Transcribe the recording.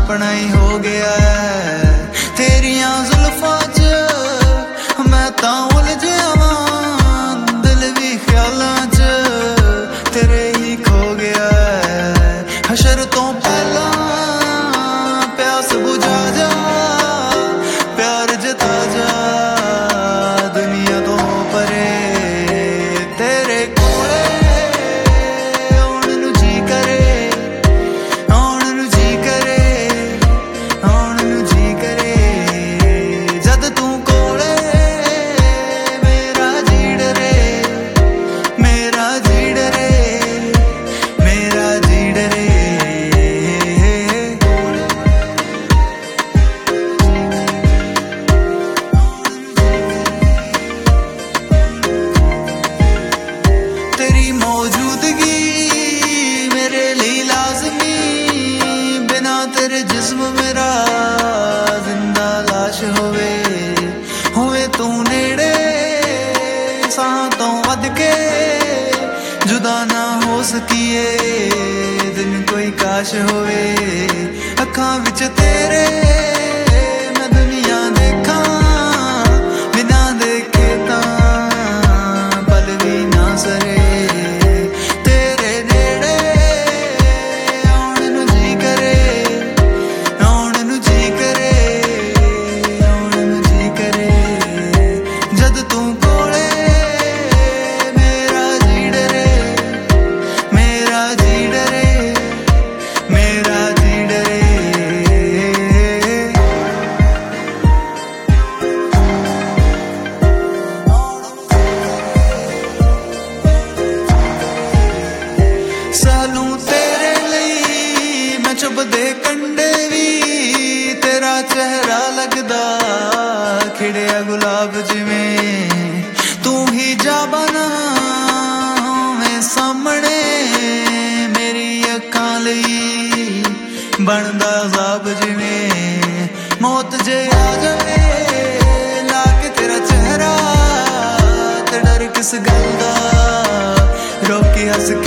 अपना ही हो गया है। तेरिया जुल्फां च मैं तां उलझिया वां, दिल भी ख्यालां च तेरे ही खो गया है। हशर तो पहला प्यास बुझा जा, प्यार जता जा दुनिया तो परे, तेरे कोले आउण नूं जी करे, आउण नूं जी करे, आउण नूं जी करे। जद तू कोले मेरा जी डरे, मेरा जी डरे, मेरा जी डरे। तेरी मौजूदगी मेरे लिए लाजमी, बिना तेरे जिस्म मेरा जिंदा लाश होवे तू नेड़े, सां तो वध के जुदा ना हो सकीए, दिन कोई काश होवे। अखां विच तेरे मैं दुनिया देखा, बिना देखे तां पल भी ना सरे, तेरे नेड़े आउण नूं जी करे, आउण नूं जी करे, आउण नूं जी करे। जद तू कोले मेरा जी डरे, मेरा जी डरे, मेरा जी डरे। सालू तेरे लिए मैं चुभदे कंडे भी, तेरा चेहरा लगदा खिड़िया गुलाब जिवें, तू ही जा बना मैं सामने, मेरी अखां लई बनदा अज़ाब जिवें। मौत जे आ जावे लाके तेरा चेहरा, ते डर किस गल दा, रोके हस